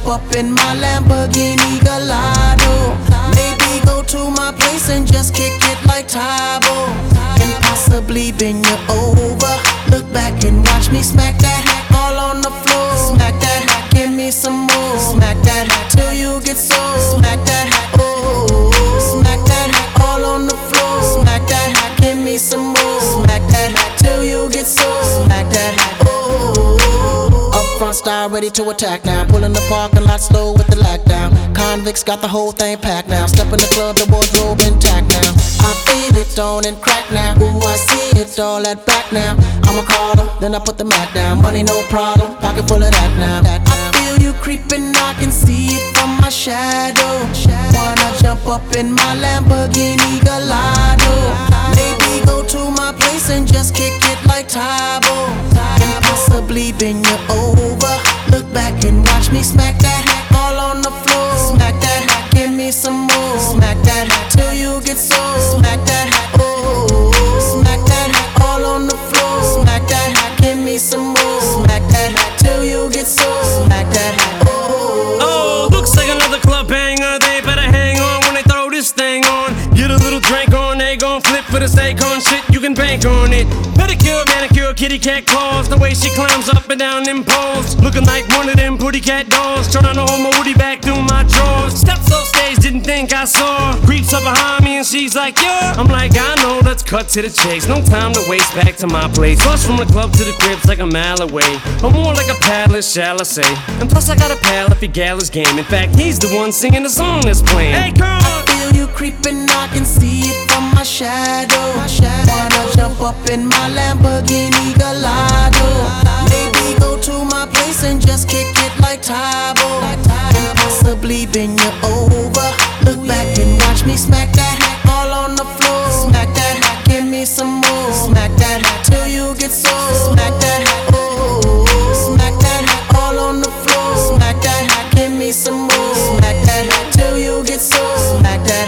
jump up in my Lamborghini Gallardo. Maybe go to my place and just kick it like Tybo, and possibly bend you over. Look back and watch me smack that all on the floor. Smack that, give me some more. Smack that till you get sore. Smack that, oh, smack that all on the floor. Smack that, give me some more. Smack that till you get sore. Smack that, oh. Up front style ready to attack now. Pull in the parking lot slow with the lockdown. Convicts got the whole thing packed now. Step in the club, the wardrobe intact now. I feel it on and crack now. Ooh, I see it all at back now. I'ma call her, then I put the Mac down. Money no problem, pocket full of that now. I feel you creeping, I can see it from my shadow. Wanna jump up in my Lamborghini Gallardo. Maybe go to my place and just kick it like Tybo, and possibly bend you over. Look back and watch me smack that all on the floor. Smack that, give me some more. Smack that till you get sore. Smack that, oh, smack that all on the floor. Smack that, give me some more. Smack that till you get sore. Smack that, oh. Oh, looks like another club banger. They better hang on when they throw this thing on. Get a little drink on, they gon' flip for the steak on shit. You can bank on it. Pedicure, manicure, kitty cat claws. The way she climbs up and down them poles, looking like one of them pretty cat dolls. Trying to hold my woody back through my drawers. Steps off stage, didn't think I saw. Creeps up behind me and she's like, yeah. I'm like, I know, let's cut to the chase. No time to waste, back to my place. Bus from the club to the crib's like a mile away, or more like a palace, shall I say. And plus I got a pal if he gal is game. In fact, he's the one singing the song that's playing. Hey, come on! Feel you creeping, I can see it from my shadow. Wanna jump up in my Lamborghini Gallardo. Maybe go to my place and just kick it like Tybo, and possibly bend you over. Look back and watch me smack that all on the floor. Smack that, give me some more. Smack that till you get sore. Smack that, oh, smack that all on the floor. Smack that, give me some more. Smack that till you get sore. Smack that,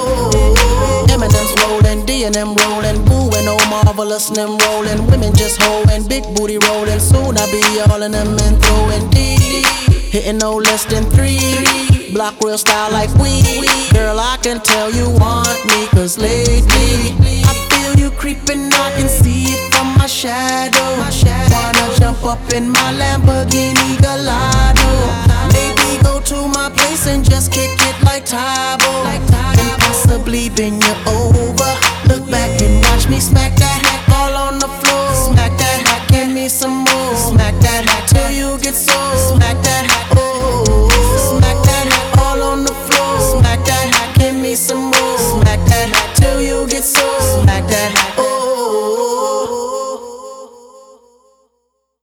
oh. Eminem's rolling, D and M rolling, Boo and Oh Marvelous and them rolling. Women just holding, big booty rolling. Soon I be all in them and throwing D, hitting no less than 3. Block real style like we. Girl, I can tell you want me, cause lately I feel you creeping, I can see it from my shadow. Wanna jump up in my Lamborghini Gallardo. Maybe go to my place and just kick it like Tybo, and possibly bend you over. Look back and watch me smack that all on the floor. Smack that, give me some more. Smack that till you get sore. Smack that, oh, smack that all on the floor. Smack that, give me some more. Smack that till you get sore.